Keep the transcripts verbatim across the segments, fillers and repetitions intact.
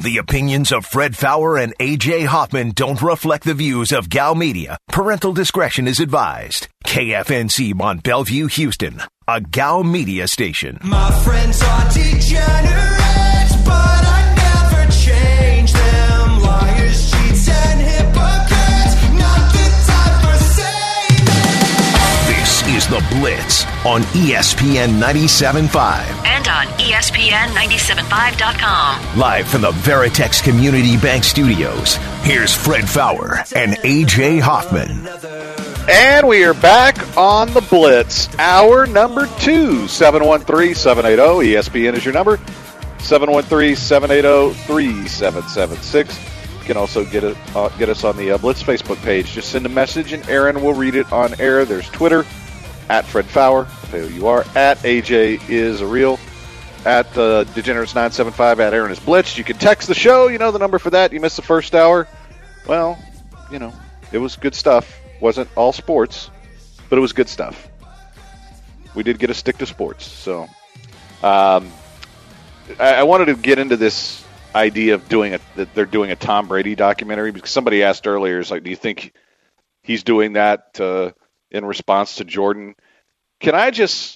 The opinions of Fred Faour and A J Hoffman don't reflect the views of Gal Media. Parental discretion is advised. K F N C Mont Bellevue, Houston, a Gal Media station. My friends are degenerates, but I never change them. Liars, cheats, and hypocrites, not the time for saving. This is The Blitz on E S P N ninety-seven point five. And on E S P N ninety-seven point five dot com. Live from the Veritex Community Bank Studios, here's Fred Faour and A J Hoffman. And we are back on The Blitz, hour number two. seven one three, seven eight zero, E S P N is your number. seven one three, seven eight zero, three seven seven six. You can also get it, uh, get us on the uh, Blitz Facebook page. Just send a message, and Aaron will read it on air. There's Twitter, at Fred Faour, I'll tell you who you are, at A J is a real, at uh, Degenerates nine seven five, at Aaron is Blitzed. You can text the show. You know the number for that. You missed the first hour. Well, you know, it was good stuff. Wasn't all sports, but it was good stuff. We did get to stick to sports. So um, I, I wanted to get into this idea of doing a, that they're doing a Tom Brady documentary, because somebody asked earlier, is like, do you think he's doing that uh, in response to Jordan? Can I just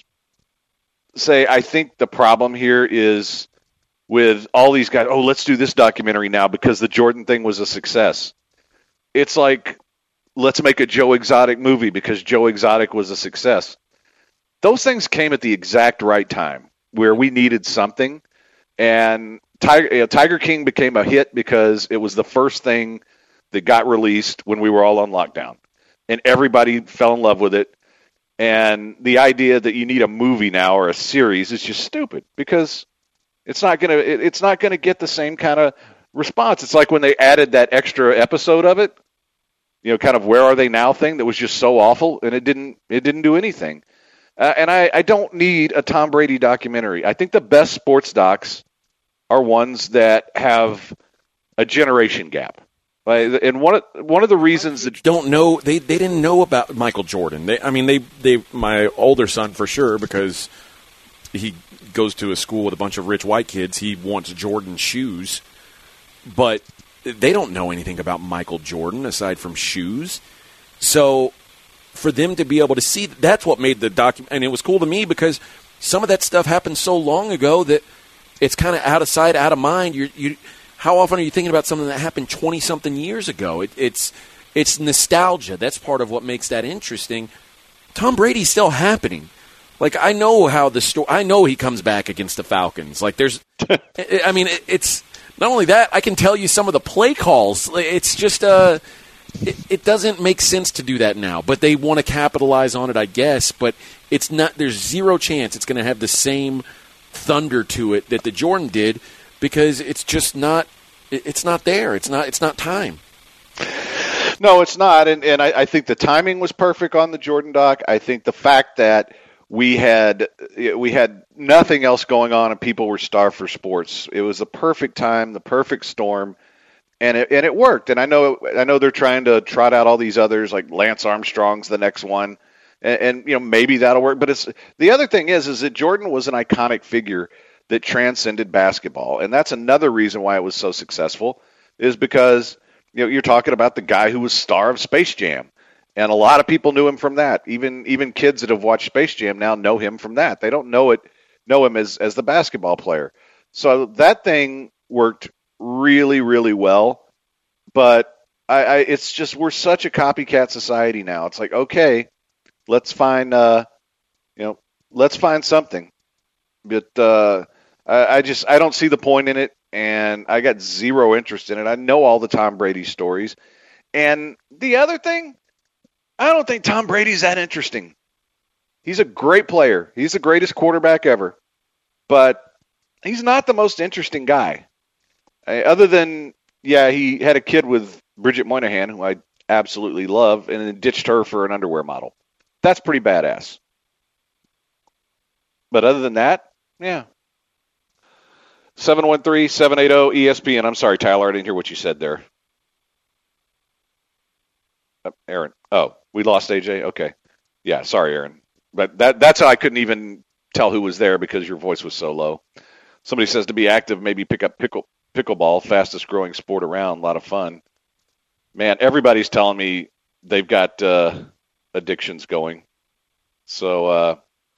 say, I think the problem here is with all these guys, oh, let's do this documentary now because the Jordan thing was a success. It's like, let's make a Joe Exotic movie because Joe Exotic was a success. Those things came at the exact right time where we needed something. And Tiger, you know, Tiger King became a hit because it was the first thing that got released when we were all on lockdown. And everybody fell in love with it. And the idea that you need a movie now or a series is just stupid because it's not gonna it, it's not gonna get the same kind of response. It's like when they added that extra episode of it, you know, kind of Where Are They Now thing that was just so awful, and it didn't it didn't do anything. Uh, and I, I don't need a Tom Brady documentary. I think the best sports docs are ones that have a generation gap. Like, and one of one of the reasons that don't know they, they didn't know about Michael Jordan. They, I mean, they they my older son for sure, because he goes to a school with a bunch of rich white kids. He wants Jordan shoes, but they don't know anything about Michael Jordan aside from shoes. So for them to be able to see, that's what made the document. And it was cool to me because some of that stuff happened so long ago that it's kind of out of sight, out of mind. You're, you, how often are you thinking about something that happened twenty-something years ago? It, it's it's nostalgia. That's part of what makes that interesting. Tom Brady's still happening. Like, I know how the story. I know he comes back against the Falcons. Like, there's, I mean, it, it's not only that. I can tell you some of the play calls. It's just, uh, it, it doesn't make sense to do that now. But they want to capitalize on it, I guess. But it's not. There's zero chance it's going to have the same thunder to it that the Jordan did, because it's just not. It's not there. It's not. It's not time. No, it's not. And and I, I think the timing was perfect on the Jordan doc. I think the fact that we had we had nothing else going on and people were starved for sports. It was the perfect time, the perfect storm, and it and it worked. And I know I know they're trying to trot out all these others, like Lance Armstrong's the next one, and, and you know maybe that'll work. But it's the other thing is is that Jordan was an iconic figure that transcended basketball, and that's another reason why it was so successful. Is because you know you're talking about the guy who was star of Space Jam. And a lot of people knew him from that. Even even kids that have watched Space Jam now know him from that. They don't know it know him as, as the basketball player. So that thing worked really, really well. But I, I it's just we're such a copycat society now. It's like, okay, let's find uh, you know, let's find something. But uh, I, I just I don't see the point in it, and I got zero interest in it. I know all the Tom Brady stories. And the other thing, I don't think Tom Brady's that interesting. He's a great player. He's the greatest quarterback ever. But he's not the most interesting guy. Other than, yeah, he had a kid with Bridget Moynihan, who I absolutely love, and then ditched her for an underwear model. That's pretty badass. But other than that, yeah. seven one three, seven eight zero, E S P N. I'm sorry, Tyler, I didn't hear what you said there. Uh, Aaron. Oh. We lost A J? Okay. Yeah, sorry, Aaron. But that that's how I couldn't even tell who was there because your voice was so low. Somebody says to be active, maybe pick up pickle pickleball, fastest growing sport around, a lot of fun. Man, everybody's telling me they've got uh, addictions going. So uh,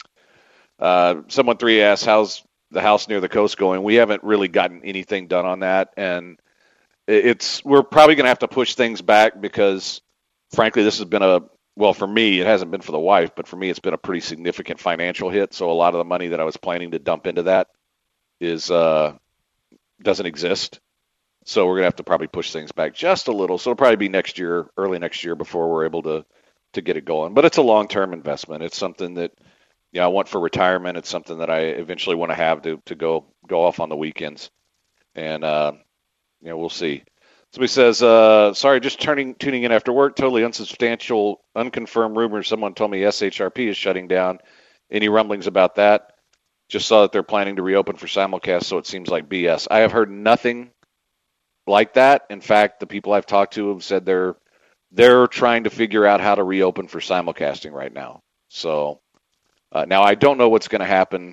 uh, someone three asked, how's the house near the coast going? We haven't really gotten anything done on that, and it's we're probably going to have to push things back because, frankly, this has been a well for me. It hasn't been for the wife, but for me, it's been a pretty significant financial hit. So a lot of the money that I was planning to dump into that is uh, doesn't exist. So we're going to have to probably push things back just a little. So it'll probably be next year, early next year, before we're able to to get it going. But it's a long-term investment. It's something that you know, I want for retirement. It's something that I eventually want to have to to go go off on the weekends. And uh, you know, we'll see. Somebody says, uh, sorry, just turning tuning in after work. Totally unsubstantial, unconfirmed rumors. Someone told me S H R P is shutting down. Any rumblings about that? Just saw that they're planning to reopen for simulcast, so it seems like B S. I have heard nothing like that. In fact, the people I've talked to have said they're they're trying to figure out how to reopen for simulcasting right now. So uh, now I don't know what's going to happen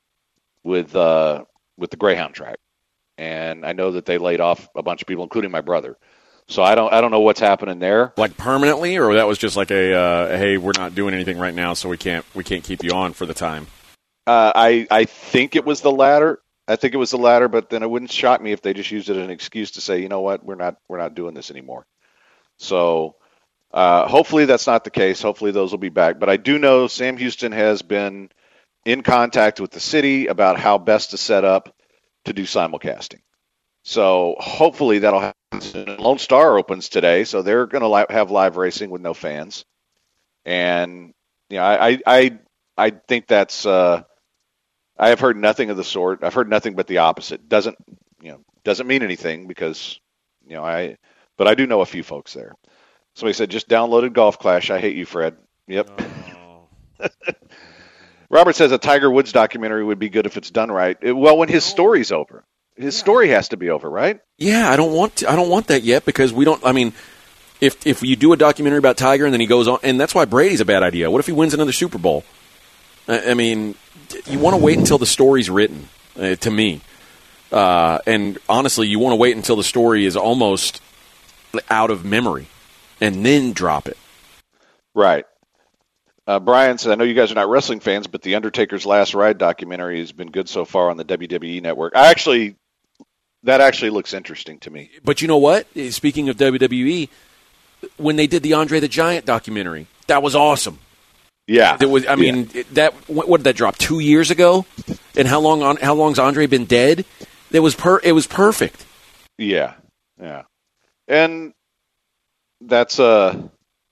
with uh, with the Greyhound track, and I know that they laid off a bunch of people, including my brother. So I don't I don't know what's happening there. Like permanently, or that was just like a uh, hey, we're not doing anything right now, so we can't we can't keep you on for the time. Uh, I I think it was the latter. I think it was the latter, but then it wouldn't shock me if they just used it as an excuse to say, you know what, we're not we're not doing this anymore. So uh, hopefully that's not the case. Hopefully those will be back. But I do know Sam Houston has been in contact with the city about how best to set up to do simulcasting. So hopefully that'll happen. Lone Star opens today, so they're going to li- have live racing with no fans. And you know, I I I, I think that's. Uh, I have heard nothing of the sort. I've heard nothing but the opposite. Doesn't you know? Doesn't mean anything because you know I. But I do know a few folks there. Somebody said just downloaded Golf Clash. I hate you, Fred. Yep. Oh. Robert says a Tiger Woods documentary would be good if it's done right. It, well, when his story's over, his yeah. story has to be over, right? Yeah, I don't want to, I don't want that yet because we don't. I mean, if if you do a documentary about Tiger and then he goes on, and that's why Brady's a bad idea. What if he wins another Super Bowl? I, I mean, you want to wait until the story's written. Uh, to me, uh, and honestly, you want to wait until the story is almost out of memory, and then drop it. Right. Uh, Brian said, I know you guys are not wrestling fans, but the Undertaker's Last Ride documentary has been good so far on the W W E network. I actually, that actually looks interesting to me. But you know what? Speaking of W W E, when they did the Andre the Giant documentary, that was awesome. Yeah. There was, I mean, yeah. that what did that drop? Two years ago? And how long on how long's Andre been dead? It was per it was perfect. Yeah. Yeah. And that's uh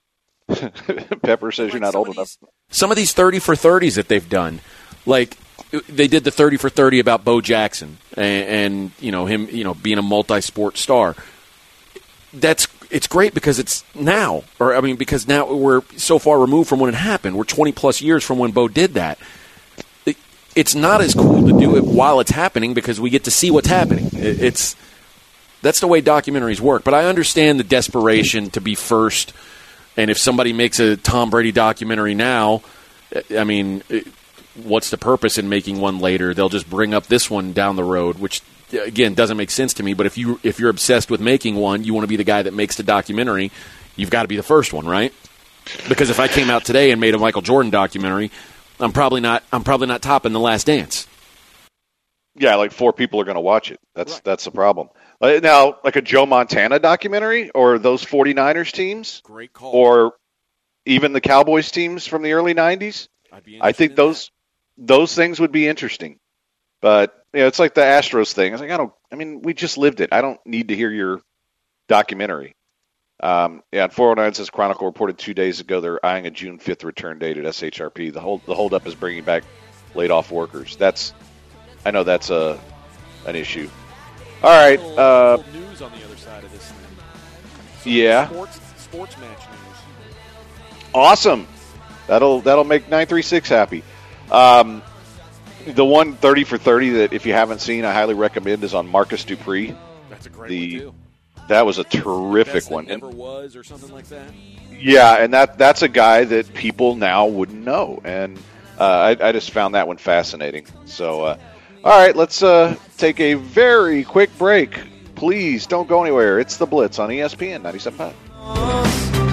Pepper says like you're not old these, enough. Some of these thirty for thirties that they've done, like they did the thirty for thirty about Bo Jackson and, and you know him, you know, being a multi-sport star. That's it's great because it's now, or I mean, because now we're so far removed from when it happened. We're twenty plus years from when Bo did that. It, it's not as cool to do it while it's happening because we get to see what's happening. It, it's That's the way documentaries work. But I understand the desperation to be first. And if somebody makes a Tom Brady documentary now, I mean, what's the purpose in making one later? They'll just bring up this one down the road, which, again, doesn't make sense to me. But if, you, if you're obsessed with making one, you want to be the guy that makes the documentary, you've got to be the first one, right? Because if I came out today and made a Michael Jordan documentary, I'm probably not I'm probably not topping The Last Dance. Yeah, like four people are going to watch it. That's right. That's the problem. Now, like a Joe Montana documentary or those 49ers teams, great call, or even the Cowboys teams from the early nineties, I'd be I think those that. those things would be interesting. But you know, it's like the Astros thing. It's like I don't. I mean, we just lived it. I don't need to hear your documentary. Um, yeah, and four oh nine says Chronicle reported two days ago they're eyeing a June fifth return date at S H R P. The hold the holdup is bringing back laid off workers. That's I know that's a an issue. All right. Little, uh, little news on the other side of this thing. Some yeah. Sports, sports match news. Awesome. That'll that'll make nine three six happy. Um, the one thirty for thirty that if you haven't seen, I highly recommend is on Marcus Dupree. That's a great the, one too. That was a terrific Best one. Never was or something like that. Yeah, and that that's a guy that people now wouldn't know, and uh, I, I just found that one fascinating. So. Uh, All All right, let's uh, take a very quick break. Please don't go anywhere. It's the Blitz on E S P N ninety-seven point five.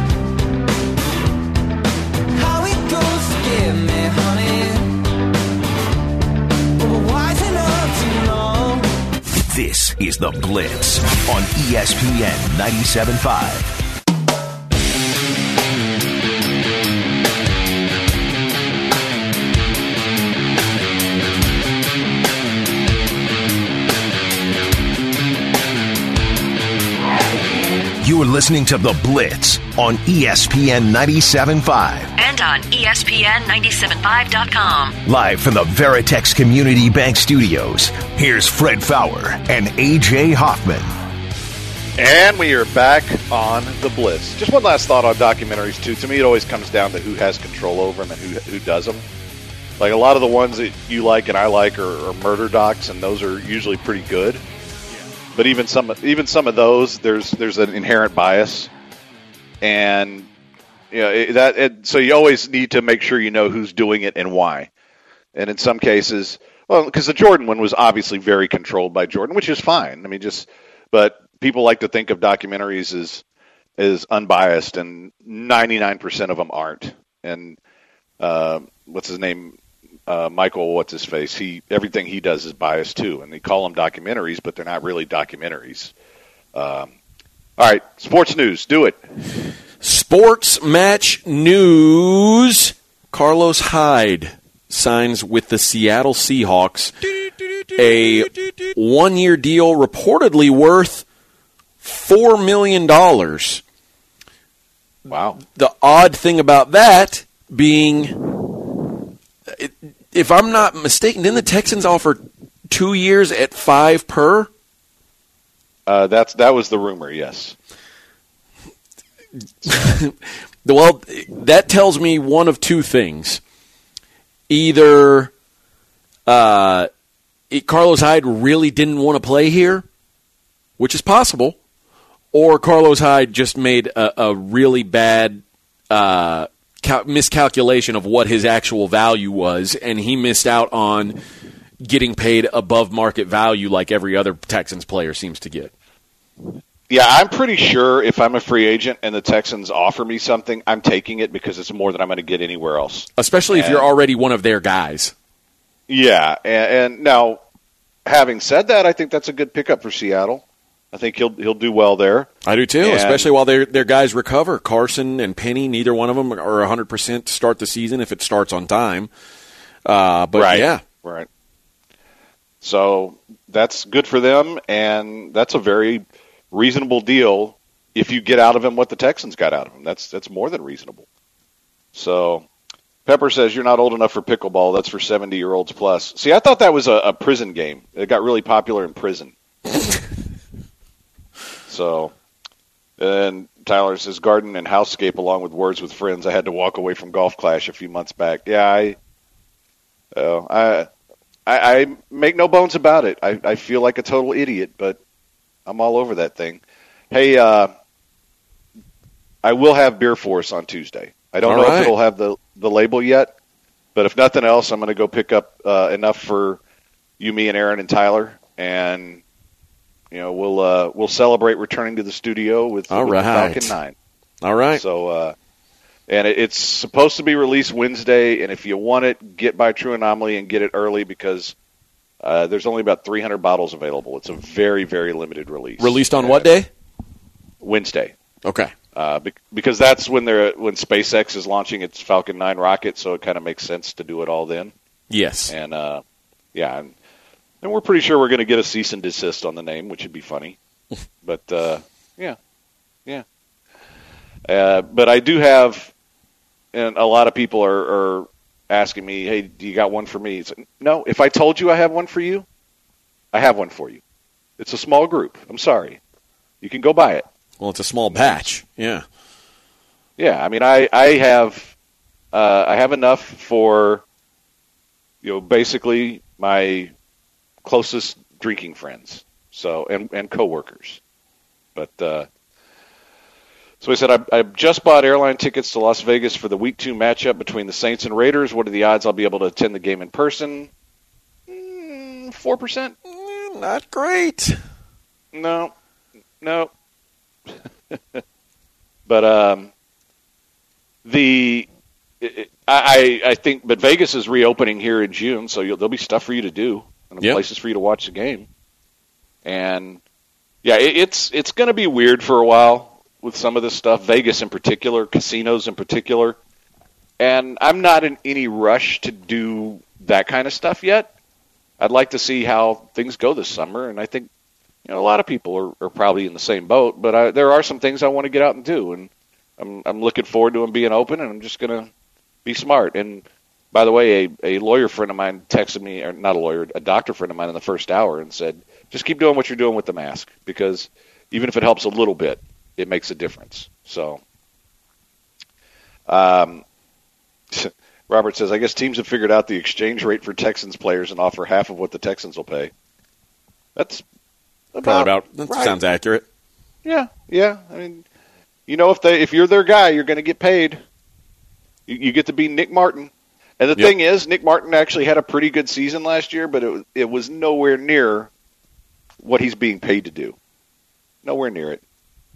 How it goes, forgive me, honey. But we're wise enough to know. This is the Blitz on E S P N ninety-seven point five. You are listening to The Blitz on E S P N ninety-seven point five. And on E S P N ninety-seven point five dot com. Live from the Veritex Community Bank Studios, here's Fred Fowler and A J Hoffman. And we are back on the Blitz. Just one last thought on documentaries, too. To me, it always comes down to who has control over them and who who does them. Like, a lot of the ones that you like and I like are, are murder docs, and those are usually pretty good. But even some even some of those, there's there's an inherent bias, and you know it, that it, so you always need to make sure you know who's doing it and why. And in some cases, well, because the Jordan one was obviously very controlled by Jordan, which is fine. I mean, just but people like to think of documentaries as as unbiased, and ninety-nine percent of them aren't. And uh, what's his name? Uh, Michael, what's his face? He everything he does is biased too, and they call them documentaries, but they're not really documentaries. Um, all right, sports news, do it. Sports match news. Carlos Hyde signs with the Seattle Seahawks, a one-year deal reportedly worth four million dollars. Wow. The odd thing about that being, if I'm not mistaken, didn't the Texans offer two years at five per? Uh, that's that was the rumor, yes. Well, that tells me one of two things. Either uh, it, Carlos Hyde really didn't want to play here, which is possible, or Carlos Hyde just made a, a really bad uh miscalculation of what his actual value was, and he missed out on getting paid above market value like every other Texans player seems to get. Yeah, I'm pretty sure if I'm a free agent and the Texans offer me something, I'm taking it because it's more than I'm going to get anywhere else. Especially if and, you're already one of their guys. Yeah, and, and now, having said that, I think that's a good pickup for Seattle. I think he'll he'll do well there. I do too, and, especially while their their guys recover. Carson and Penny, neither one of them are one hundred percent to start the season if it starts on time. Uh, but right, yeah. Right. So that's good for them, and that's a very reasonable deal if you get out of him what the Texans got out of him. That's that's more than reasonable. So Pepper says you're not old enough for pickleball. That's for seventy-year-olds plus. See, I thought that was a, a prison game. It got really popular in prison. So, and Tyler says garden and housescape along with words with friends. I had to walk away from Golf Clash a few months back. Yeah, I, uh, I, I, I make no bones about it. I, I feel like a total idiot, but I'm all over that thing. Hey, uh, I will have Beer Force on Tuesday. I don't all know right. if it'll have the, the label yet, but if nothing else, I'm going to go pick up uh, enough for you, me, and Aaron and Tyler, and you know, we'll uh, we'll celebrate returning to the studio with, All with right. the Falcon nine. All right. So, uh, and it, it's supposed to be released Wednesday, and if you want it, get by True Anomaly and get it early because uh, there's only about three hundred bottles available. It's a very, very limited release. Released on what day? Wednesday. Okay. Uh, be- because that's when they're when SpaceX is launching its Falcon nine rocket, so it kind of makes sense to do it all then. Yes. And uh, yeah, and, and we're pretty sure we're going to get a cease and desist on the name, which would be funny. But uh, yeah, yeah. Uh, but I do have, and a lot of people are, are asking me, "Hey, do you got one for me?" It's like, no, if I told you I have one for you, I have one for you. It's a small group. I'm sorry. You can go buy it. Well, it's a small batch. Yeah. Yeah, I mean, I I have uh, I have enough for you know basically my closest drinking friends, so and and coworkers. But uh, so I said I, I just bought airline tickets to Las Vegas for the Week Two matchup between the Saints and Raiders. What are the odds I'll be able to attend the game in person? Mm, four percent? Mm, not great. No, no. But um, the it, I I think, but Vegas is reopening here in June, so you'll, there'll be stuff for you to do and Yep. places for you to watch the game. And yeah, it, it's it's going to be weird for a while with some of this stuff. Vegas in particular, casinos in particular, and I'm not in any rush to do that kind of stuff yet. I'd like to see how things go this summer, and I think you know a lot of people are, are probably in the same boat. But I, there are some things I want to get out and do, and I'm I'm looking forward to them being open, and I'm just gonna be smart. And by the way, a, a lawyer friend of mine texted me, or not a lawyer, a doctor friend of mine in the first hour, and said, just keep doing what you're doing with the mask, because even if it helps a little bit, it makes a difference. So, um. Robert says, I guess teams have figured out the exchange rate for Texans players and offer half of what the Texans will pay. That's about, Probably about. That right. sounds accurate. Yeah, yeah. I mean, you know, if they if you're their guy, you're going to get paid. You, you get to be Nick Martin. And the Yep. thing is, Nick Martin actually had a pretty good season last year, but it was, it was nowhere near what he's being paid to do. Nowhere near it.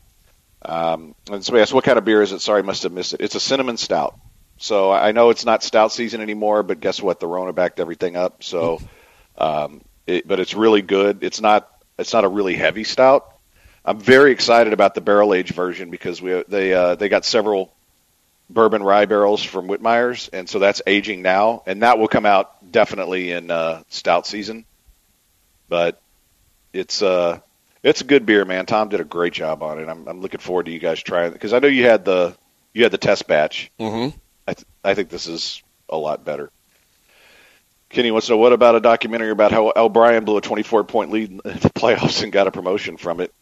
Um, and somebody asked, what kind of beer is it? Sorry, must have missed it. It's a cinnamon stout. So I know it's not stout season anymore, but guess what? The Rona backed everything up. So, um, it, but it's really good. It's not it's not a really heavy stout. I'm very excited about the barrel aged version because we they uh, they got several bourbon rye barrels from Whitmeyer's, and so that's aging now, and that will come out definitely in uh, stout season. But it's uh it's a good beer, man. Tom did a great job on it. I'm I'm looking forward to you guys trying it because I know you had the you had the test batch. Mm-hmm. I, th- I think this is a lot better. Kenny wants to know, what about a documentary about how O'Brien blew a twenty-four point lead in the playoffs and got a promotion from it?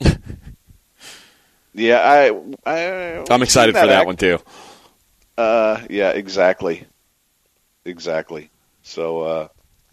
yeah, I, I I'm excited that for that act- one, too. Uh, yeah, exactly. Exactly. So, uh,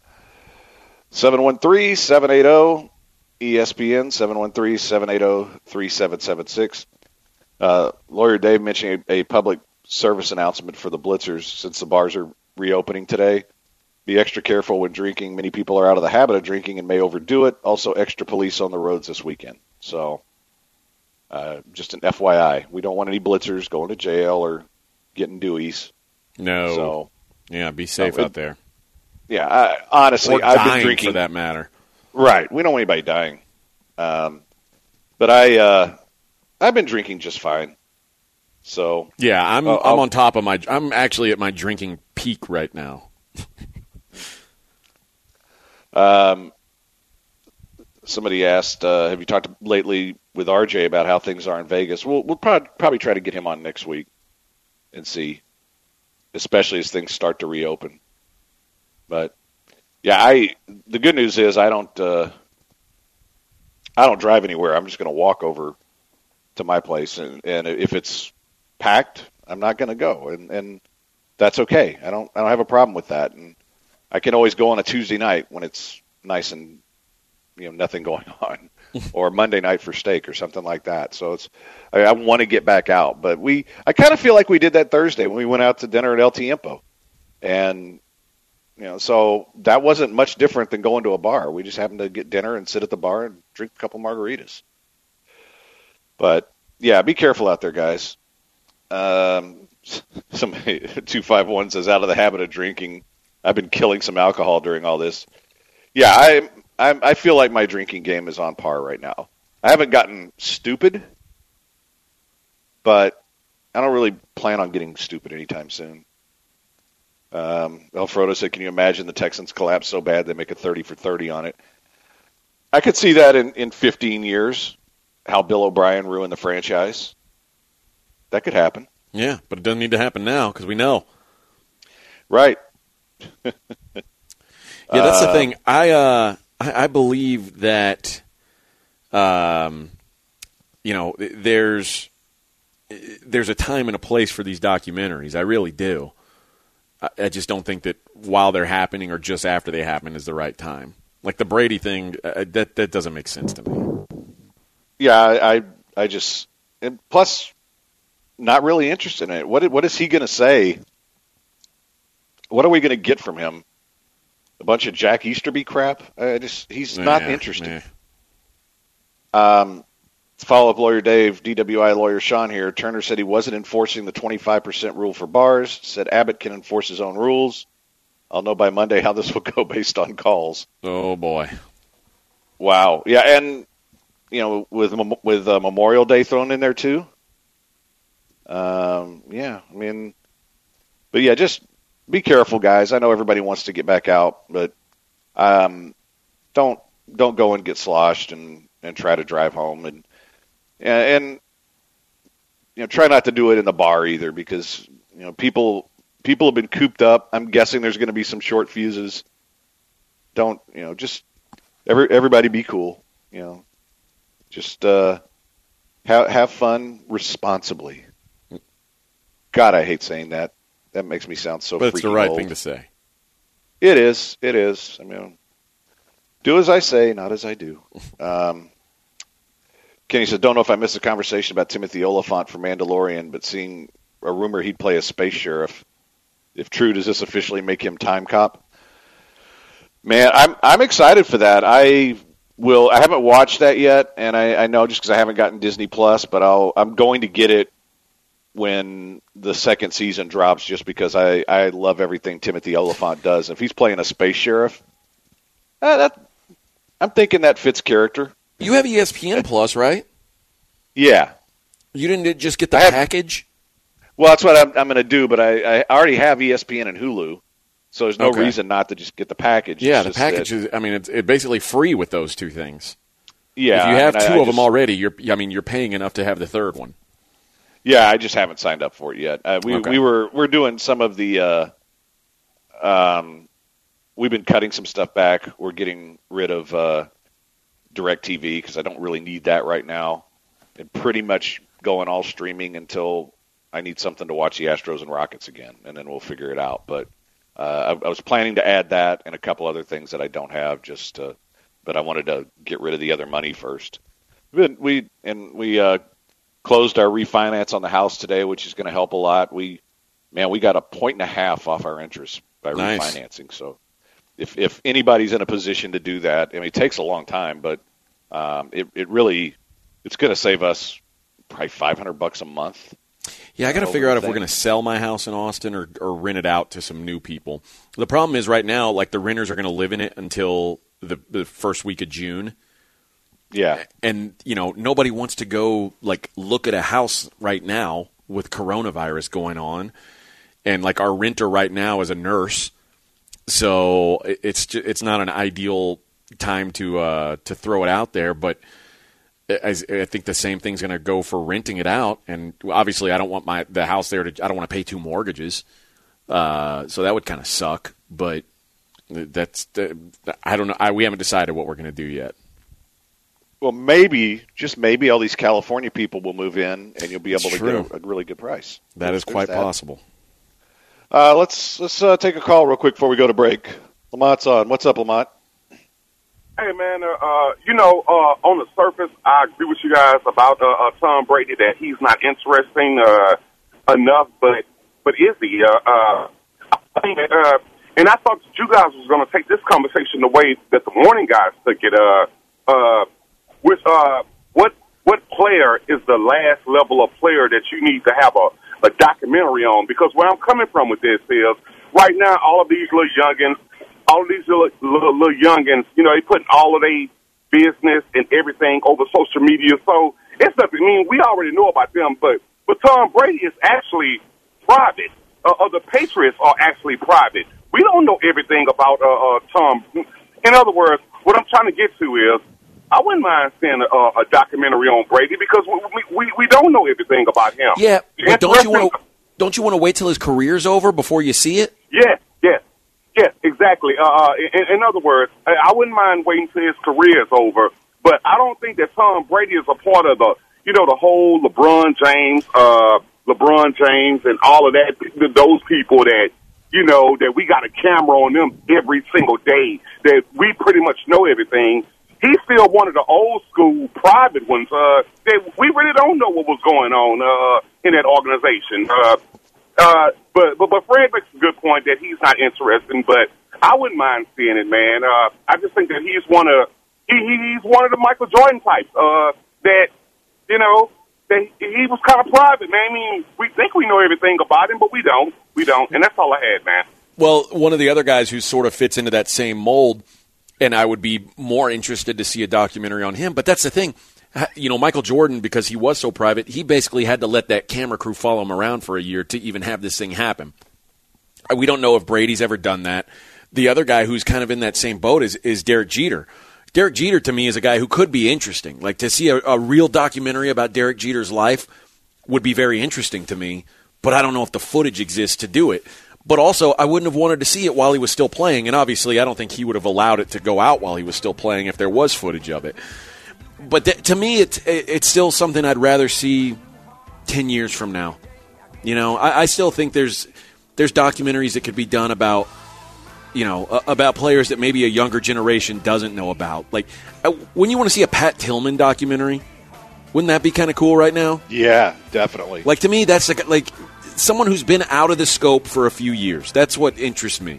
seven one three, seven eight zero, E S P N, seven one three, seven eight zero, three seven seven six. Uh, Lawyer Dave mentioned a, a public service announcement for the Blitzers since the bars are reopening today. Be extra careful when drinking. Many people are out of the habit of drinking and may overdo it. Also, extra police on the roads this weekend. So, uh, just an F Y I. We don't want any Blitzers going to jail or getting deweys. No. So, yeah, be safe No, it- out there. yeah, I, honestly, Or I've dying, been drinking. for that matter. Right. We don't want anybody dying. Um, but I, uh, I've been drinking just fine. So Yeah, I'm Uh, I'm I'll- on top of my. I'm actually at my drinking peak right now. Um, somebody asked, uh, have you talked lately with R J about how things are in Vegas? We'll, we'll probably, probably try to get him on next week and see, especially as things start to reopen. But yeah, I the good news is I don't uh, I don't drive anywhere. I'm just going to walk over to my place, and, and if it's packed, I'm not going to go, and and that's okay. I don't I don't have a problem with that, and I can always go on a Tuesday night when it's nice and you know nothing going on, or Monday night for steak or something like that. So it's I, I want to get back out, but we I kind of feel like we did that Thursday when we went out to dinner at El Tiempo, and you know so that wasn't much different than going to a bar. We just happened to get dinner and sit at the bar and drink a couple margaritas. But yeah, be careful out there, guys. Um, somebody two five one says out of the habit of drinking. I've been killing some alcohol during all this. Yeah, I I I feel like my drinking game is on par right now. I haven't gotten stupid, but I don't really plan on getting stupid anytime soon. Um, Alfredo said, "Can you imagine the Texans collapse so bad they make a thirty for thirty on it?" I could see that in, in fifteen years, how Bill O'Brien ruined the franchise. That could happen. Yeah, but it doesn't need to happen now because we know. Right. Yeah, that's the Uh, thing. I uh, I, I believe that, um, you know, there's there's a time and a place for these documentaries. I really do. I, I just don't think that while they're happening or just after they happen is the right time. Like the Brady thing, uh, that that doesn't make sense to me. Yeah, I I, I just and plus not really interested in it. What what is he going to say? What are we going to get from him a bunch of Jack Easterby crap. I just he's not Yeah, interested. yeah. Um, follow-up lawyer Dave, D W I lawyer Sean here. Turner said he wasn't enforcing the twenty-five percent rule for bars. Said Abbott can enforce his own rules. I'll know by Monday how this will go based on calls. Oh boy. Wow. Yeah, and you know, with with uh, Memorial Day thrown in there too. Um, yeah, I mean, but yeah, just be careful, guys. I know everybody wants to get back out, but um, don't don't go and get sloshed and, and try to drive home, and and you know, try not to do it in the bar either, because you know people people have been cooped up. I'm guessing there's going to be some short fuses. Don't you know? Just every everybody be cool. You know, just uh, have have fun responsibly. God, I hate saying that. That makes me sound so. But it's the right old. thing to say. It is. It is. I mean, do as I say, not as I do. Um, Kenny said, don't know if I missed a conversation about Timothy Oliphant for Mandalorian, but seeing a rumor he'd play a space sheriff. If true, does this officially make him time cop? Man, I'm I'm excited for that. I will. I haven't watched that yet, and I, I know just because I haven't gotten Disney Plus, but I'll I'm going to get it when the second season drops, just because I, I love everything Timothy Oliphant does. If he's playing a space sheriff, uh, that I'm thinking that fits character. You have E S P N Plus, right? Yeah. You didn't just get the I have- package? Well, that's what I'm, I'm going to do, but I, I already have E S P N and Hulu, so there's no Okay. reason not to just get the package. Yeah, It's the just package that- is. I mean, it's it basically free with those two things. Yeah, if you have I mean, two I, I of them just- already, you're. I mean, you're paying enough to have the third one. Yeah, I just haven't signed up for it yet. Uh, we Okay. we were we're doing some of the. Uh, um, we've been cutting some stuff back. We're getting rid of uh, DirecTV because I don't really need that right now, and pretty much going all streaming until I need something to watch the Astros and Rockets again, and then we'll figure it out. But uh, I, I was planning to add that and a couple other things that I don't have, just to, but I wanted to get rid of the other money first. We, we and we. Uh, Closed our refinance on the house today, which is going to help a lot. We, man, we got a point and a half off our interest by Nice. refinancing. So, if if anybody's in a position to do that, I mean, it takes a long time, but um, it it really it's going to save us probably five hundred bucks a month. Yeah, I got to Over figure out if thing. we're going to sell my house in Austin or, or rent it out to some new people. The problem is right now, like the renters are going to live in it until the the first week of June. Yeah, And, you know, nobody wants to go, like, look at a house right now with coronavirus going on. And, like, our renter right now is a nurse. So it- it's ju- it's not an ideal time to uh, to throw it out there. But I, I think the same thing's going to go for renting it out. And obviously I don't want my the house there to – I don't want to pay two mortgages. Uh, so that would kind of suck. But that's – I don't know. I, we haven't decided what we're going to do yet. well, maybe just maybe all these California people will move in, and you'll be able It's to true. get a, a really good price. That There's- is quite there's that. possible. Uh, let's let's uh, take a call real quick before we go to break. Lamont's on. What's up, Lamont? Hey, man, uh, uh, you know, uh, on the surface, I agree with you guys about uh, uh, Tom Brady that he's not interesting uh, enough, but but is he? Uh, uh, I think, uh, and I thought that you guys was going to take this conversation the way that the morning guys took it. Uh, uh, with uh, what what player is the last level of player that you need to have a, a documentary on? Because where I'm coming from with this is right now, all of these little youngins. All of these little, little, little youngins, you know, they putting all of their business and everything over social media. So it's nothing. I mean, we already know about them, but but Tom Brady is actually private. Uh, uh, the Patriots are actually private. We don't know everything about uh, uh, Tom. In other words, what I'm trying to get to is, I wouldn't mind seeing a, a documentary on Brady because we, we we don't know everything about him. Yeah, The but don't you want to interesting- don't you want to wait till his career's over before you see it? Yes, yes, yes, exactly. Uh, in, in other words, I I wouldn't mind waiting till his career is over, but I don't think that Tom Brady is a part of the, you know, the whole LeBron James, uh, LeBron James, and all of that. Those people that, you know, that we got a camera on them every single day. That we pretty much know everything. He's still one of the old school private ones. Uh, that we really don't know what was going on uh, in that organization. Uh, uh, but, but but Fred makes a good point that he's not interested. But I wouldn't mind seeing it, man. Uh, I just think that he's one of he, he's one of the Michael Jordan types. Uh, that you know, that he was kind of private, man. I mean, we think we know everything about him, but we don't. We don't, and that's all I had, man. Well, one of the other guys who sort of fits into that same mold, and I would be more interested to see a documentary on him. But that's the thing. You know, Michael Jordan, because he was so private, he basically had to let that camera crew follow him around for a year to even have this thing happen. We don't know if Brady's ever done that. The other guy who's kind of in that same boat is, is Derek Jeter. Derek Jeter, to me, is a guy who could be interesting. Like, to see a, a real documentary about Derek Jeter's life would be very interesting to me, but I don't know if the footage exists to do it. But also, I wouldn't have wanted to see it while he was still playing, and obviously I don't think he would have allowed it to go out while he was still playing if there was footage of it. But th- to me, it's, it's still something I'd rather see ten years from now. You know, I, I still think there's there's documentaries that could be done about, you know, uh, about players that maybe a younger generation doesn't know about. Like, uh, when you want to see a Pat Tillman documentary, wouldn't that be kind of cool right now? Yeah, definitely. Like, to me, that's like, like someone who's been out of the scope for a few years. That's what interests me.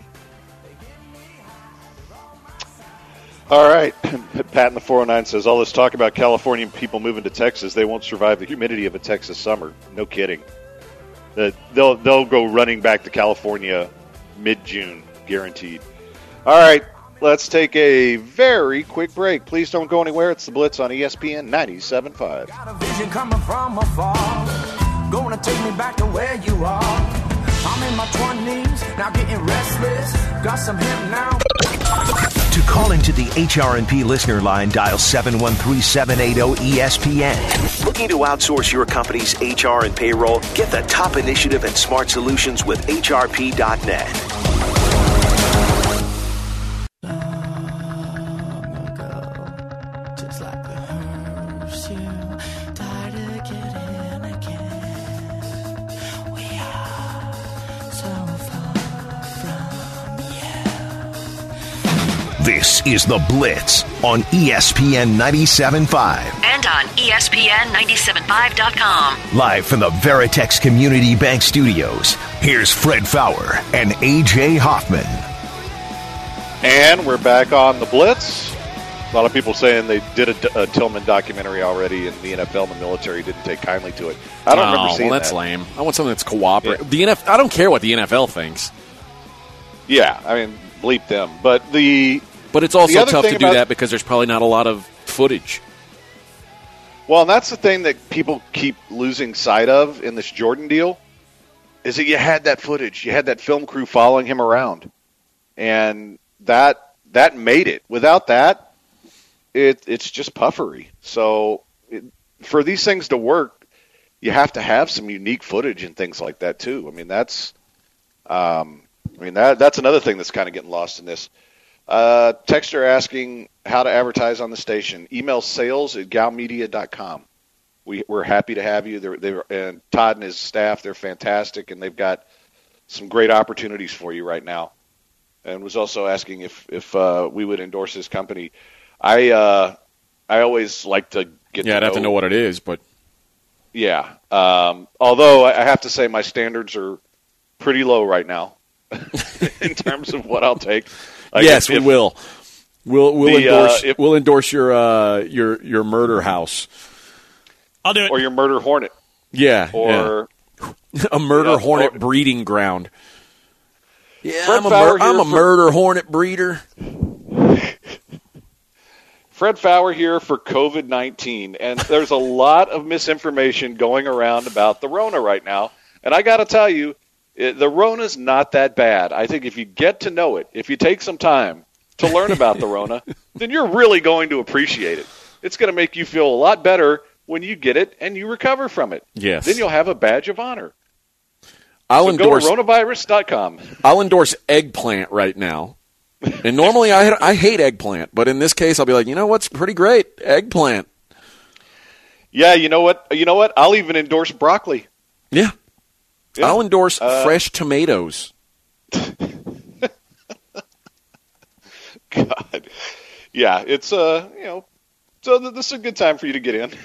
All right. Pat in the four oh nine says, all this talk about Californian people moving to Texas, they won't survive the humidity of a Texas summer. No kidding. The, they'll, they'll go running back to California mid-June, guaranteed. All right. Let's take a very quick break. Please don't go anywhere. It's the Blitz on E S P N ninety-seven point five. Got a vision coming from afar, gonna take me back to where you are. I'm in my twenties, now getting restless. Got some hip now. To call into the H R and P listener line, dial seven one three, seven eight zero, E S P N. Looking to outsource your company's H R and payroll? Get the top initiative and smart solutions with H R P dot net. This is The Blitz on E S P N ninety-seven point five. And on E S P N ninety-seven point five dot com. Live from the Veritex Community Bank Studios, here's Fred Faour and A J Hoffman. And we're back on The Blitz. A lot of people saying they did a, a Tillman documentary already, and the N F L and the military didn't take kindly to it. I don't oh, remember seeing well, that's that. lame. I want something that's cooperative. Yeah. The N F L, I don't care what the N F L thinks. Yeah, I mean, bleep them. But the... But it's also other tough thing to do about- that because there's probably not a lot of footage. Well, and that's the thing that people keep losing sight of in this Jordan deal, is that you had that footage. You had that film crew following him around. And that that made it. Without that, it, it's just puffery. So it, for these things to work, you have to have some unique footage and things like that, too. I mean, that's um, I mean that that's another thing that's kind of getting lost in this. Uh, texter asking how to advertise on the station. Email sales at gal media dot com. We, we're happy to have you. They're, they're, and Todd and his staff, they're fantastic, and they've got some great opportunities for you right now. And was also asking if, if uh, we would endorse his company. I uh, I always like to get Yeah, to I'd know, have to know what it is, but Yeah. Um, although I have to say my standards are pretty low right now in terms of what I'll take. Like yes, if, we if, will. We'll we'll the, endorse uh, if- we'll endorse your uh, your your murder house. I'll do it. Or your murder hornet. Yeah, Or yeah. a murder Yeah, hornet or- breeding ground. Yeah, Fred I'm a, Faour mur- I'm here a for- murder hornet breeder. Fred Faour here for COVID nineteen. And there's a lot of misinformation going around about the Rona right now. And I got to tell you, it, the Rona's not that bad. I think if you get to know it, if you take some time to learn about the Rona, then you're really going to appreciate it. It's going to make you feel a lot better when you get it and you recover from it. Yes. Then you'll have a badge of honor. I'll So endorse go to ronavirus dot com. I'll endorse eggplant right now. And normally I I hate eggplant, but in this case I'll be like, you know what's pretty great? Eggplant. Yeah, you know what? You know what? I'll even endorse broccoli. Yeah. Yeah. I'll endorse Uh, fresh tomatoes. God. Yeah, it's uh, you know, so th- this is a good time for you to get in.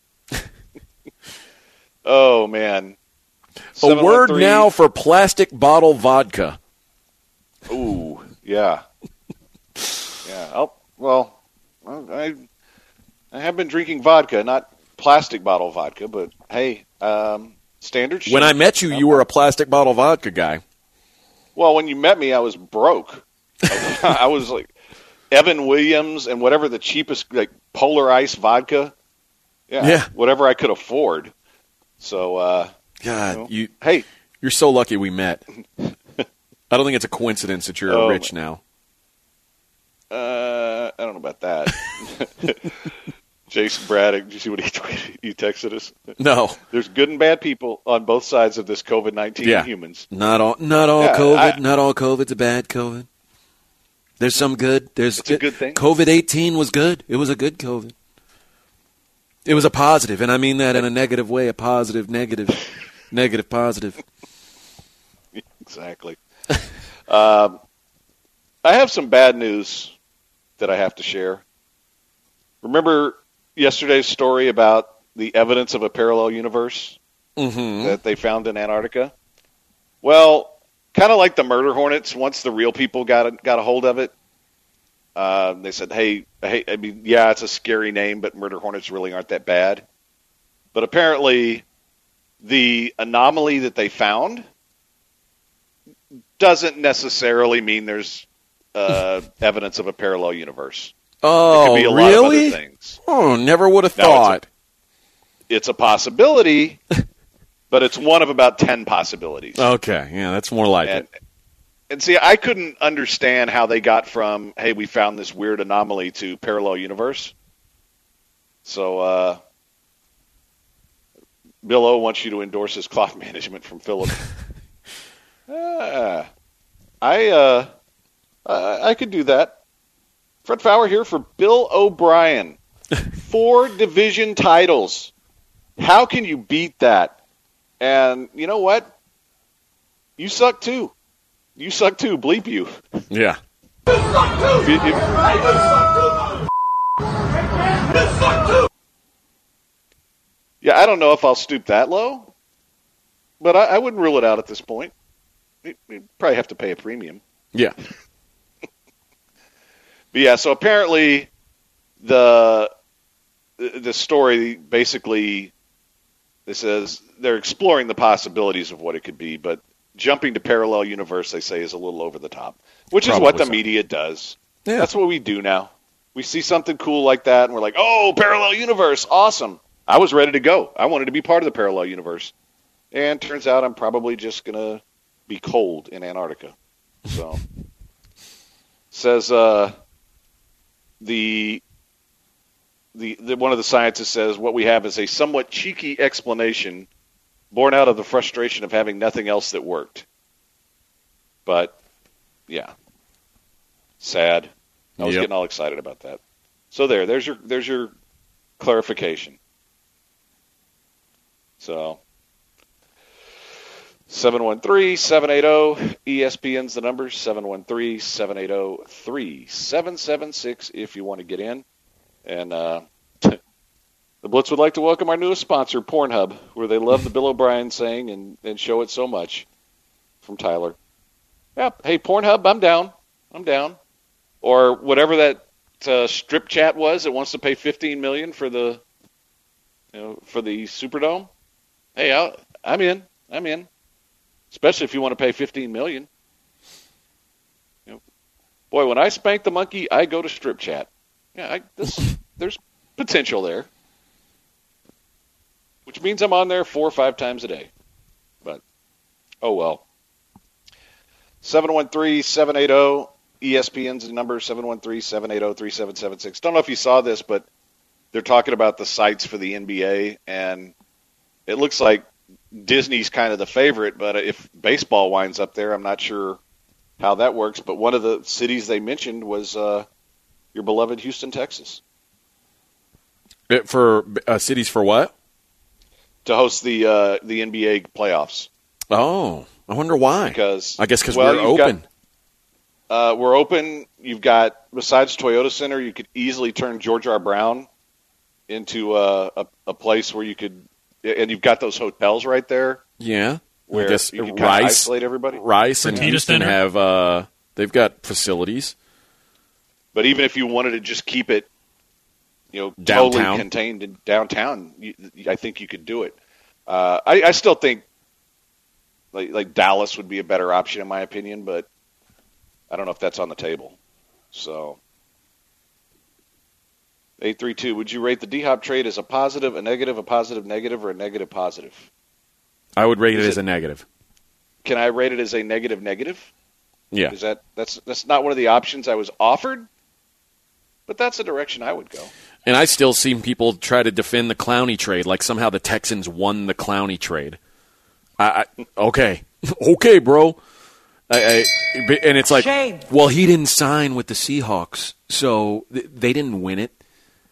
Oh man. A word now for plastic bottle vodka. Ooh, Yeah. Yeah. Oh, well, I I have been drinking vodka, not plastic bottle vodka, but hey, um, standard shit. When I met you, you were a plastic bottle vodka guy. Well, when you met me, I was broke. I was like Evan Williams and whatever the cheapest, like Polar Ice vodka. Yeah. Yeah. Whatever I could afford. So, uh, God, you know, you, hey, you're so lucky we met. I don't think it's a coincidence that you're Oh, rich now. uh, I don't know about that. Jason Braddock, did you see what he tweeted? He texted us? No, There's good and bad people on both sides of this COVID nineteen Yeah. humans. not all. Not all Yeah, COVID. I- not all COVID's a bad COVID. There's some good. There's It's a good thing. COVID eighteen was good. It was a good COVID. It was a positive, and I mean that in a negative way. A positive, negative, negative, positive. Exactly. um, I have some bad news that I have to share. Remember yesterday's story about the evidence of a parallel universe Mm-hmm. that they found in Antarctica? Well, kind of like the murder hornets, once the real people got a, got a hold of it, uh, they said, hey, hey, I mean, yeah, it's a scary name, but murder hornets really aren't that bad. But apparently the anomaly that they found doesn't necessarily mean there's uh, evidence of a parallel universe. It Oh, could be a lot of really? other things. Oh, never would have Now, it's a- thought. It's a possibility, but it's one of about ten possibilities. Okay, yeah, that's more like And, it. and see, I couldn't understand how they got from, hey, we found this weird anomaly to parallel universe. So, uh, Bill O wants you to endorse his clock management from Philip. Ah, I, uh, I, I could do that. Fred Fowler here for Bill O'Brien. Four division titles. How can you beat that? And you know what? You suck too. You suck too. Bleep you. Yeah. If you- if- yeah, I don't know if I'll stoop that low, but I, I wouldn't rule it out at this point. You- You'd probably have to pay a premium. Yeah. But yeah, so apparently the the story basically, it says they're exploring the possibilities of what it could be, but jumping to parallel universe, they say, is a little over the top, which is what Probably the so. media does. Yeah. That's what we do now. We see something cool like that, and we're like, oh, parallel universe, awesome. I was ready to go. I wanted to be part of the parallel universe. And turns out I'm probably just going to be cold in Antarctica. So, says uh, the, the the one of the scientists says, what we have is a somewhat cheeky explanation born out of the frustration of having nothing else that worked. But, yeah. Sad. I was Yep. getting all excited about that. So there, there's your there's your clarification. So seven one three, seven eight zero, E S P N's the number, seven one three, seven eight zero, three seven seven six if you want to get in. And uh, the Blitz would like to welcome our newest sponsor, Pornhub, where they love the Bill O'Brien saying and, and show it so much, from Tyler. Yeah, hey, Pornhub, I'm down. I'm down. Or whatever that uh, strip chat was that wants to pay fifteen million dollars for the, you know, for the Superdome. Hey, I'll, I'm in. I'm in. Especially if you want to pay fifteen million dollars. You know, boy, when I spank the monkey, I go to strip chat. Yeah, I, this, there's potential there, which means I'm on there four or five times a day. But oh well. seven one three, seven eight zero, E S P N's number, seven one three, seven eight zero, three seven seven six. Don't know if you saw this, but they're talking about the sites for the N B A, and it looks like Disney's kind of the favorite, but if baseball winds up there, I'm not sure how that works. But one of the cities they mentioned was uh, your beloved Houston, Texas, It- for uh, cities for what? to host the uh, the N B A playoffs. Oh, I wonder why. Because I guess because well, we're you've got- open. Uh, we're open. You've got, besides Toyota Center, you could easily turn George R. Brown into a, a, a place where you could, and you've got those hotels right there Yeah. where I guess you can kind of Rice, isolate everybody. Rice and Fertitta Houston Center. have uh, They've got facilities. But even if you wanted to just keep it, you know, Downtown. totally contained in downtown, you, I think you could do it. Uh, I, I still think like, like Dallas would be a better option in my opinion, but I don't know if that's on the table. So, eight three two, would you rate the D-Hop trade as a positive, a negative, a positive negative, or a negative positive? I would rate it Is as it- a negative. Can I rate it as a negative negative? Yeah. Is that that's that's not one of the options I was offered? But that's the direction I would go. And I still see people try to defend the Clowney trade like somehow the Texans won the Clowney trade. I, I, okay. okay, bro. I, I, and it's like, Shame. well, he didn't sign with the Seahawks, so th- they didn't win it.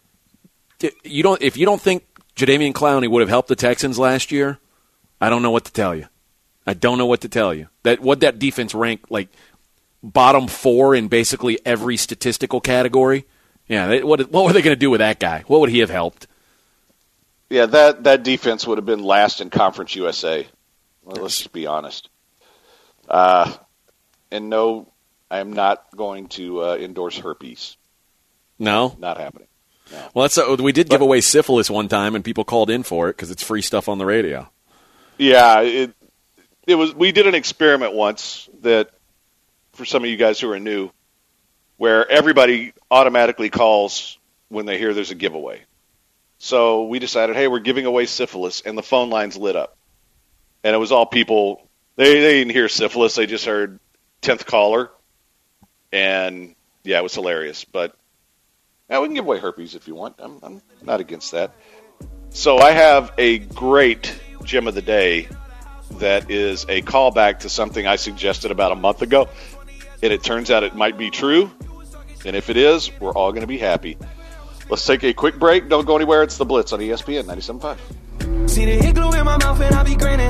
You don't. If you don't think Jadeveon Clowney would have helped the Texans last year, I don't know what to tell you. I don't know what to tell you. That what that defense ranked like bottom four in basically every statistical category. Yeah, they, what what were they going to do with that guy? What would he have helped? Yeah, that, that defense would have been last in Conference U S A. Well, let's just be honest. Uh, and no, I am not going to uh, endorse herpes. No. Not happening. No. Well, that's uh, we did give away syphilis one time, and people called in for it because it's free stuff on the radio. Yeah, it it was. We did an experiment once that, for some of you guys who are new, where everybody automatically calls when they hear there's a giveaway. So we decided, hey, we're giving away syphilis, and the phone lines lit up. And it was all people, they, they didn't hear syphilis, they just heard tenth caller. And, yeah, it was hilarious. But, yeah, we can give away herpes if you want. I'm, I'm not against that. So I have a great gem of the day that is a callback to something I suggested about a month ago. And it turns out it might be true. And if it is, we're all going to be happy. Let's take a quick break. Don't go anywhere. It's The Blitz on E S P N ninety-seven point five. See the hit glue in my mouth and I be grinning.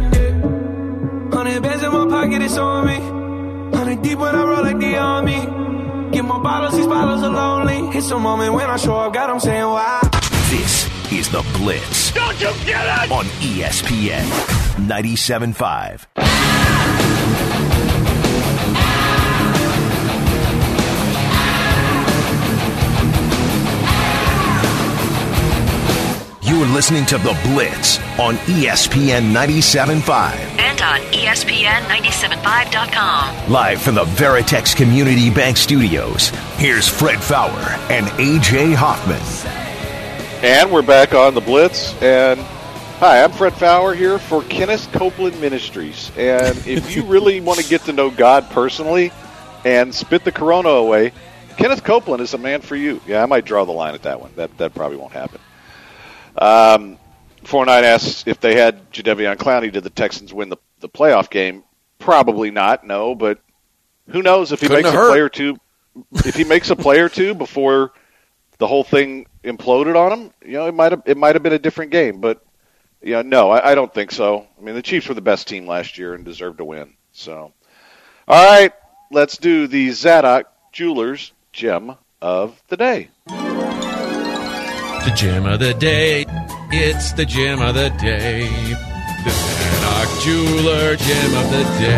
Yeah. Hundred bands in my pocket, it's on me. Hundred deep when I roll like the army. Get more bottles, these bottles are lonely. It's a moment when I show up, God, I'm saying why. This is The Blitz. Don't you get it? On E S P N ninety-seven point five. You're listening to The Blitz on E S P N ninety-seven point five. And on E S P N ninety-seven point five dot com. Live from the Veritex Community Bank Studios, here's Fred Fowler and A J Hoffman. And we're back on The Blitz. And hi, I'm Fred Fowler here for Kenneth Copeland Ministries. And if you really want to get to know God personally and spit the corona away, Kenneth Copeland is a man for you. Yeah, I might draw the line at that one. That that probably won't happen. Um, four nine asks if they had Jadeveon Clowney, did the Texans win the, the playoff game? Probably not, no. But who knows if he Couldn't makes a have hurt. play or two? If he makes a play or two before the whole thing imploded on him, you know, it might have it might have been a different game. But you know, no, I, I don't think so. I mean, the Chiefs were the best team last year and deserved to win. So, all right, let's do the Zadok Jewelers Gem of the Day. The gem of the day. It's the gem of the day. The Zadok Jeweler gem of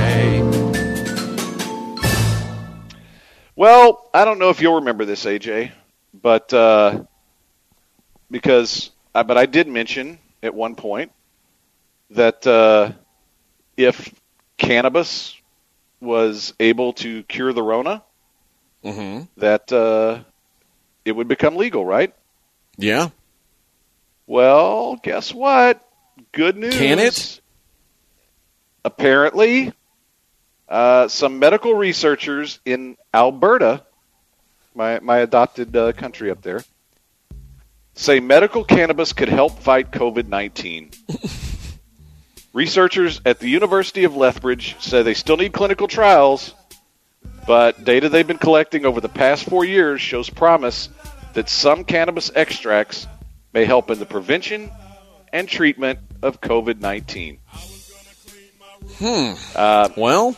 the day. Well, I don't know if you'll remember this, A J, but uh, because uh, but I did mention at one point that uh, if cannabis was able to cure the Rona, Mm-hmm. that uh, it would become legal, right? Yeah. Well, guess what? Good news. Can it? Apparently, uh, some medical researchers in Alberta, my my adopted uh, country up there, say medical cannabis could help fight COVID nineteen. Researchers at the University of Lethbridge say they still need clinical trials, but data they've been collecting over the past four years shows promise that some cannabis extracts may help in the prevention and treatment of COVID nineteen. Hmm. Uh, Well,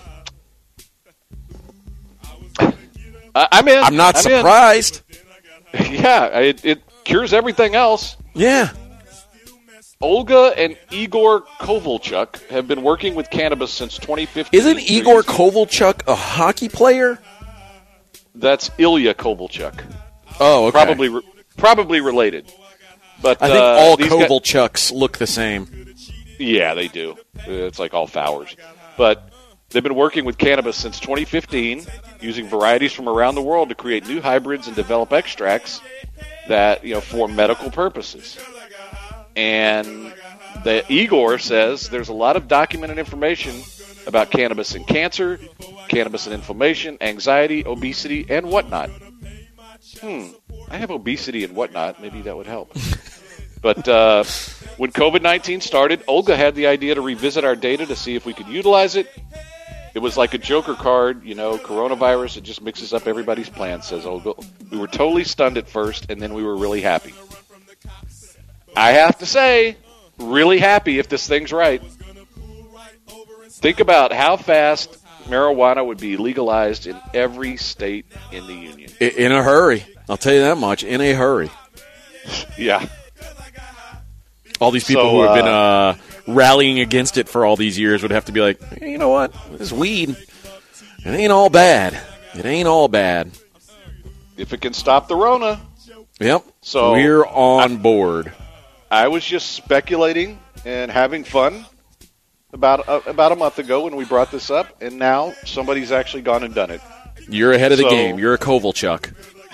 I- I'm in. I'm not I'm surprised. in. Yeah, it, it cures everything else. Yeah. Olga and Igor Kovalchuk have been working with cannabis since twenty fifteen. Isn't Igor Kovalchuk a hockey player? That's Ilya Kovalchuk. Oh, okay. Probably, re- probably related. But I think uh, all these Kovalchuks look the same. Guys, yeah, they do. It's like all Fowers. But they've been working with cannabis since twenty fifteen, using varieties from around the world to create new hybrids and develop extracts that, you know, for medical purposes. And the Igor says there's a lot of documented information about cannabis and cancer, cannabis and inflammation, anxiety, obesity, and whatnot. Hmm, I have obesity and whatnot. Maybe that would help. But uh, when COVID nineteen started, Olga had the idea to revisit our data to see if we could utilize it. It was like a Joker card, you know, coronavirus. It just mixes up everybody's plans, says Olga. We were totally stunned at first, and then we were really happy. I have to say, really happy if this thing's right. Think about how fast marijuana would be legalized in every state in the union. In a hurry. I'll tell you that much. In a hurry. Yeah. All these people So, who have uh, been uh, rallying against it for all these years would have to be like, hey, you know what? This weed, it ain't all bad. It ain't all bad. If it can stop the Rona. Yep. So we're on board. I was just speculating and having fun about uh, about a month ago when we brought this up, and now somebody's actually gone and done it. You're ahead of the So- game. You're a Kovalchuk.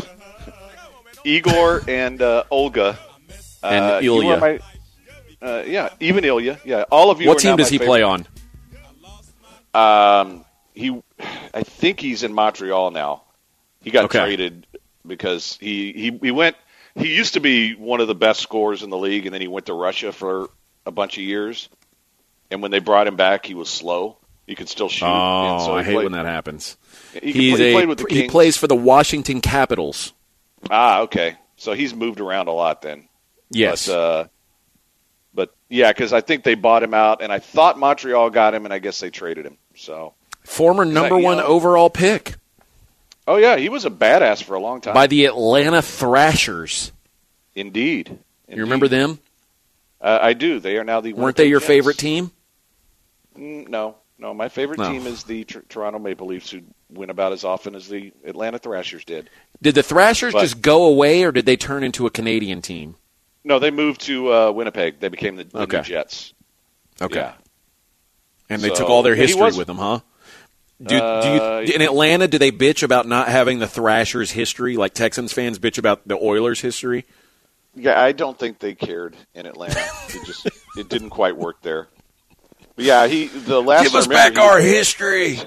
Igor and uh, Olga. And uh, you Ilya. are my- uh, yeah, even Ilya. Yeah, all of you What are team now does my he play on? favorite. Um, he, I think he's in Montreal now. He got Okay. traded because he, he, he went – he used to be one of the best scorers in the league, and then he went to Russia for a bunch of years. And when they brought him back, he was slow. He could still shoot. Oh, and so he I hate played, when that happens. He, could He's play, he a, played with the he Kings. plays for the Washington Capitals. Ah, okay. So he's moved around a lot then. Yes. But, uh, but yeah, because I think they bought him out, and I thought Montreal got him, and I guess they traded him. So, Former number you one know- overall pick oh yeah, he was a badass for a long time. by the Atlanta Thrashers. Indeed. You remember them? Uh, I do. They are now the Weren't they your Winnipeg favorite Jets. team? Mm, no, no. My favorite No. team is the tr- Toronto Maple Leafs, who win about as often as the Atlanta Thrashers did. Did the Thrashers But- just go away, or did they turn into a Canadian team? No, they moved to uh, Winnipeg. They became the, the Okay. new Jets. Okay. Yeah. And they So- took all their yeah, he history was- with them, huh? Do, Uh, do you, in Atlanta, do they bitch about not having the Thrashers' history, like Texans fans bitch about the Oilers' history? Yeah, I don't think they cared in Atlanta. It just it didn't quite work there. But yeah, he the last Give I us remember, back our history.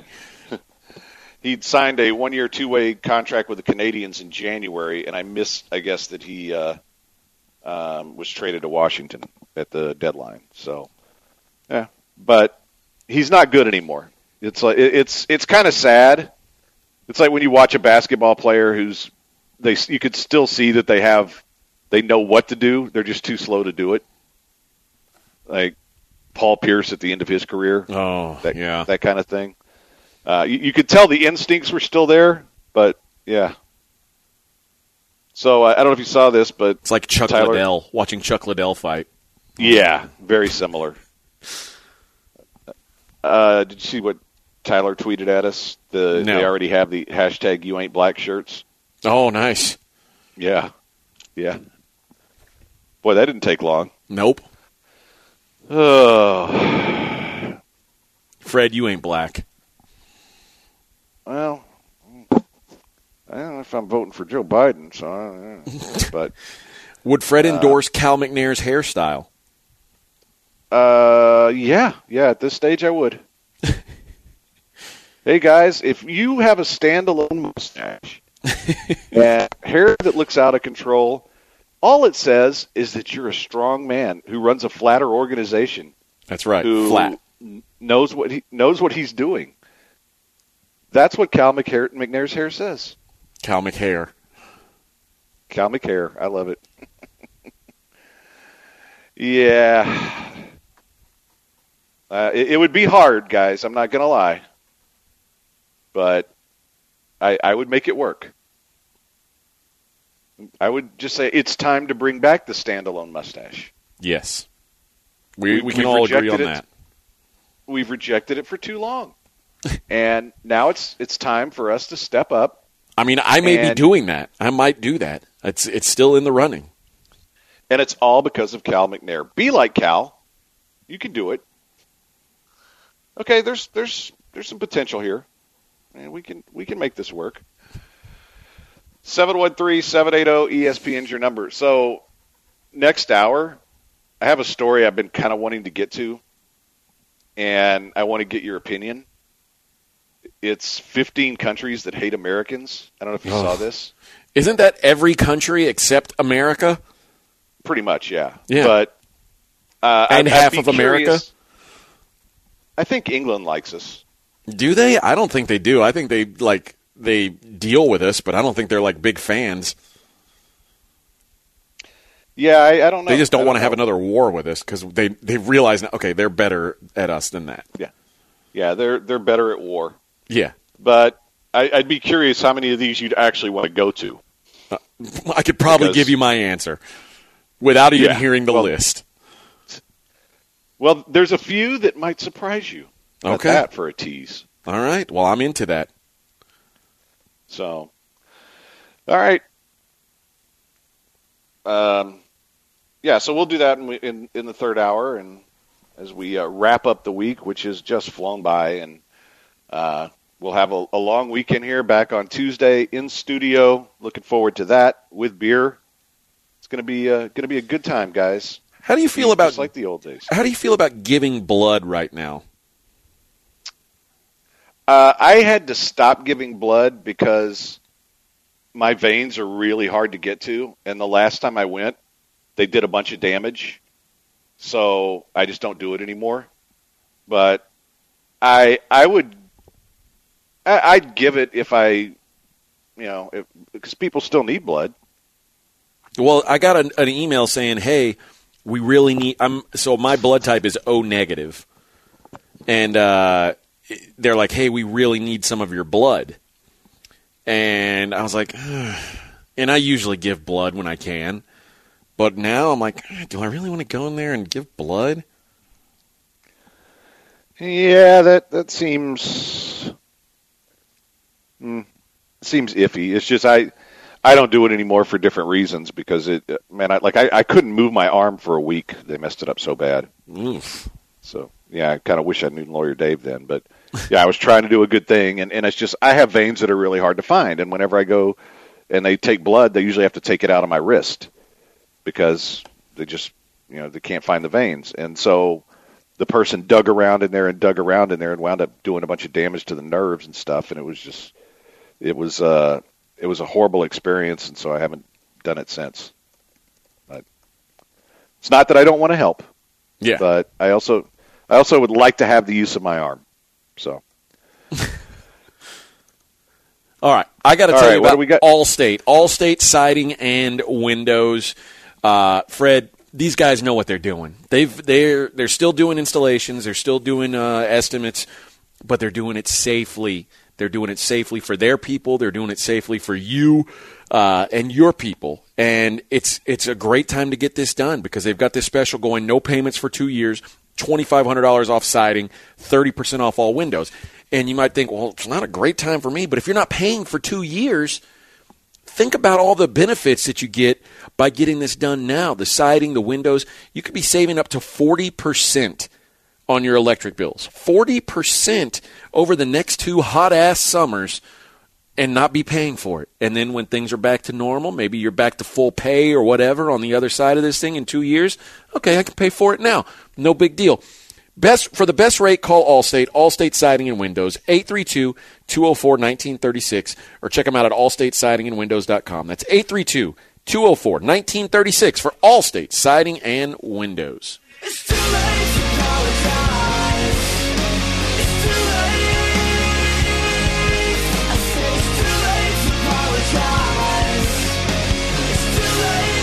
He'd signed a one-year, two-way contract with the Canadians in January, and I missed, I guess, that he uh, um, was traded to Washington at the deadline. So, yeah, but he's not good anymore. It's like it- it's it's kind of sad. It's like when you watch a basketball player who's they you could still see that they have they know what to do. They're just too slow to do it. Like Paul Pierce at the end of his career. Oh, that, yeah. that kind of thing. Uh, you, you could tell the instincts were still there, but yeah. So uh, I don't know if you saw this, but It's like Chuck Tyler- Liddell, watching Chuck Liddell fight. yeah, very similar. Uh, did you see what Tyler tweeted at us? The No. They already have the hashtag You Ain't Black shirts. Oh, nice. Yeah, yeah. Boy, that didn't take long. Nope. Oh, Fred, you ain't black. well, I don't know if I'm voting for Joe Biden, so I don't know. But Would Fred endorse Cal McNair's hairstyle? Uh, yeah, yeah. At this stage, I would. Hey guys, if you have a standalone mustache and hair that looks out of control, all it says is that you're a strong man who runs a flatter organization That's right. who Flat. n- knows what he knows what he's doing. That's what Cal McHair, McNair's hair says. Cal McHair. Cal McHair, I love it. Yeah. Uh, it, it would be hard, guys. I'm not going to lie. But I, I would make it work. I would just say it's time to bring back the standalone mustache. Yes. We, we, We- can we've all agree on rejected it. that. We've rejected it for too long. And now it's it's time for us to step up. I mean, I may And- be doing that. I might do that. It's it's still in the running. And it's all because of Cal McNair. Be like Cal. You can do it. Okay, there's there's there's some potential here. And we can we can make this work. seven one three, seven eight zero, E S P N is your number. So next hour, I have a story I've been kind of wanting to get to, and I want to get your opinion. It's fifteen countries that hate Americans. I don't know if you Oh. saw this. Isn't that every country except America? Pretty much, yeah. Yeah. But uh, And I'd- I'd half be of America? curious- I think England likes us. Do they? I don't think they do. I think they like they deal with us, but I don't think they're like big fans. Yeah, I, I don't know. They just don't I want to have know. another war with us because they they realize now, okay, they're better at us than that. Yeah, yeah, they're they're better at war. Yeah, But I, I'd be curious how many of these you'd actually want to go to. I could probably Because- give you my answer without even Yeah, hearing the well- list. Well, there's a few that might surprise you. At Okay. that for a tease. All right. Well, I'm into that. So, all right. Um, yeah, so we'll do that in in, in the third hour, and as we uh, wrap up the week, which has just flown by, and uh, we'll have a, a long weekend here. Back on Tuesday in studio. Looking forward to that with beer. It's gonna be uh, gonna be a good time, guys. How do you feel about just like the old days? How do you feel about giving blood right now? Uh, I had to stop giving blood because my veins are really hard to get to, and the last time I went, they did a bunch of damage, so I just don't do it anymore. But I I would I, I'd give it if I you know if, because people still need blood. Well, I got an, an email saying, "Hey, we really need." I'm so my blood type is O negative, and uh, they're like, "Hey, we really need some of your blood." And I was like, Ugh. And I usually give blood when I can, but now I'm like, do I really want to go in there and give blood? Yeah, that that seems mm, seems iffy. It's just I I don't do it anymore for different reasons because it man I like I, I couldn't move my arm for a week. They messed it up so bad. Oof. So yeah, I kind of wish I knew Lawyer Dave then, but yeah, I was trying to do a good thing, and, and it's just I have veins that are really hard to find, and whenever I go and they take blood, they usually have to take it out of my wrist because they just you know they can't find the veins, and so the person dug around in there and dug around in there and wound up doing a bunch of damage to the nerves and stuff, and it was just it was uh it was a horrible experience, and so I haven't done it since. But it's not that I don't want to help. Yeah. But I also I also would like to have the use of my arm. So All right, I got to All tell right, you what about do we got? Allstate, Allstate Siding and Windows. Uh, Fred, these guys know what they're doing. They've they're they're still doing installations. They're still doing uh, estimates, but they're doing it safely. They're doing it safely for their people. They're doing it safely for you uh, and your people. And it's it's a great time to get this done because they've got this special going, no payments for two years, twenty-five hundred dollars off siding, thirty percent off all windows. And you might think, well, it's not a great time for me. But if you're not paying for two years, think about all the benefits that you get by getting this done now. The siding, the windows, you could be saving up to forty percent on your electric bills. forty percent over the next two hot-ass summers and not be paying for it. And then when things are back to normal, maybe you're back to full pay or whatever on the other side of this thing in two years, okay, I can pay for it now. No big deal. Best for the best rate, call Allstate, Allstate Siding and Windows, eight three two, two oh four, one nine three six, or check them out at allstate siding and windows dot com. That's eight three two, two oh four, one nine three six for Allstate Siding and Windows. It's too late to apologize. It's too late. I say it's too late to apologize. It's too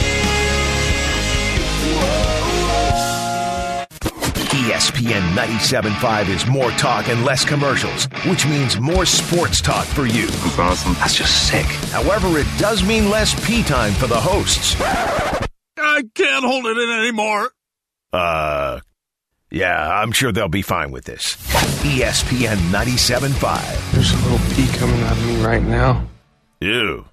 late. Whoa, whoa. E S P N ninety-seven point five is more talk and less commercials, which means more sports talk for you. That's awesome. That's just sick. However, it does mean less pee time for the hosts. I can't hold it in anymore. Uh, Yeah, I'm sure they'll be fine with this. E S P N ninety-seven point five. There's a little pee coming out of me right now. Ew.